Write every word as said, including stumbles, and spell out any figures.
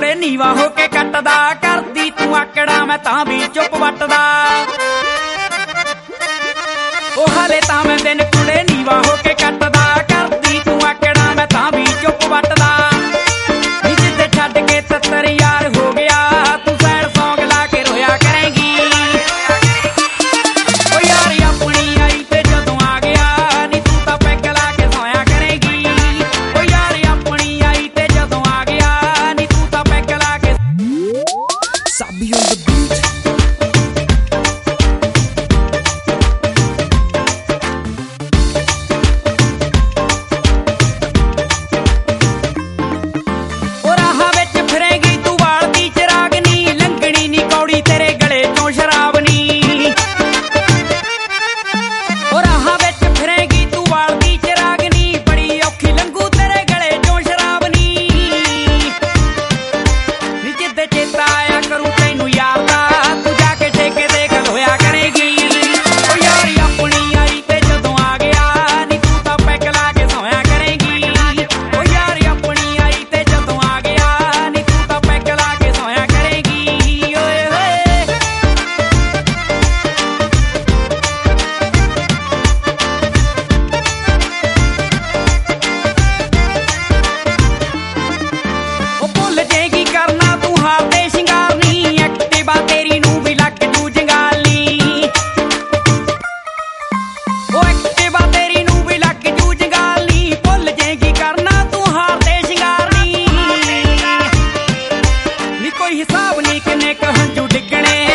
ਕੁੜੇ ਨੀਵਾ ਹੋ ਕੇ ਕੱਟਦਾ, ਕਰਦੀ ਤੂੰ ਆਕੜਾ ਮੈਂ ਤਾਂ ਵੀ ਚੁੱਪ ਵੱਟਦਾ। ਉਹ ਹਾਲੇ ਤਾਂ ਮੈਂ ਦਿਨ ਕੁੜੇ ਨੀਵਾ ਹੋ ਕੇ ਕੱਟਦਾ, ਕਰਦੀ ਤੂੰ ਆਕੜਾ ਮੈਂ ਤਾਂ ਵੀ ਚੁੱਪ ਵੱਟਦਾ। ਨੀ ਜਿੱਦੇ ਛੱਡ ਕੇ ਤੱਤਰ ਯਾਰ ਹੋ ਗਿਆ, ਤੂੰ ਸੈਡ ਸੌਂਗ ਲਾ ਕੇ ਰੋਇਆ ਕਰੇਂਗੀ। ਉਹ ਯਾਰ ਆਪਣੀ ਆਈ ਤੇ ਜਦੋਂ ਆ ਗਿਆ, ਨੀ ਤੂੰ ਤਾਂ ਪੈਗ ਲਾ ਕੇ ਸੌਂਇਆ ਕਰੇਂਗੀ। ਉਹ ਯਾਰ ਆਪਣੀ ਆਈ ਤੇ ਜਦੋਂ ਆ ਗਿਆ, ਨੀ ਤੂੰ ਤਾਂ ਪੈਗ ਲਾ ਕੇ Sabi on the beat. ਉਹ ਰਾਹਾਂ ਵਿੱਚ ਫਿਰੇਗੀ ਤੂੰ ਵਾਲਦੀ ਚਰਾਗਨੀ, ਲੰਘਣੀ ਨੀ ਕੌੜੀ ਤੇਰੇ ਗਲੇ ਚੋਂ ਸ਼ਰਾਬਨੀ। ਉਹ ਰਾਹਾਂ ਵਿੱਚ ਫਿਰੇਗੀ ਤੂੰ ਵਾਲਦੀ ਚਰਾਗਨੀ, ਬੜੀ ਔਖੀ ਲੰਘੂ ਤੇਰੇ ਗਲੇ ਚੋਂ ਸ਼ਰਾਬਨੀ। ਨੀ ਜਿੱਦੇ ਚੇਤਾ ਆਇਆ ਕਰੂ ਤੈਨੂੰ ਯਾਰ ਦਾ, ਤੂੰ ਜਾ ਕੇ ਠੇਕੇ ਦੇ ਖਲੋਇਆ ਕਰੇਗੀ। ਉਹ ਯਾਰ ਆਪਣੀ ਆਈ ਤੇ ਜਦੋਂ ਆ ਗਿਆ, ਨੀ ਤੂੰ ਤਾਂ ਪੈਗ ਲਾ ਕੇ ਸੌਂਇਆ ਕਰੇਗੀ। ਉਹ ਯਾਰ ਆਪਣੀ ਆਈ ਤੇ ਜਦੋਂ ਆ ਗਿਆ, ਨੀ ਤੂੰ ਤਾਂ ਪੈਗ ਲਾ ਕੇ ਸੌਂਇਆ ਕਰੇਗੀ। ਓਏ ਹੋਏ ਉਹ ਭੁੱਲ ਜੇਗੀ ਕਰਨਾ ਤੂੰ ਹਾਰ ਦੇ ਸ਼ਿੰਗਾਰ ਨੀ, ਐਕਟਿਵਾ ਤੇਰੀ ਨੂੰ ਵੀ ਲੱਗ ਜੂ ਜੰਗਾਲੀ। ਉਹ ਐਕਟਿਵਾ ਤੇਰੀ ਨੂੰ ਵੀ ਲੱਗ ਜੂ ਜੰਗਾਲੀ, ਭੁੱਲ ਜੇਗੀ ਕਰਨਾ ਤੂੰ ਹਾਰ ਦੇ ਸ਼ਿੰਗਾਰ ਨੀ। ਨੀ ਕੋਈ ਹਿਸਾਬ ਨੀ ਕਿੰਨੇ ਕੁ ਹੰਝੂ ਡਿੱਗਣੇ,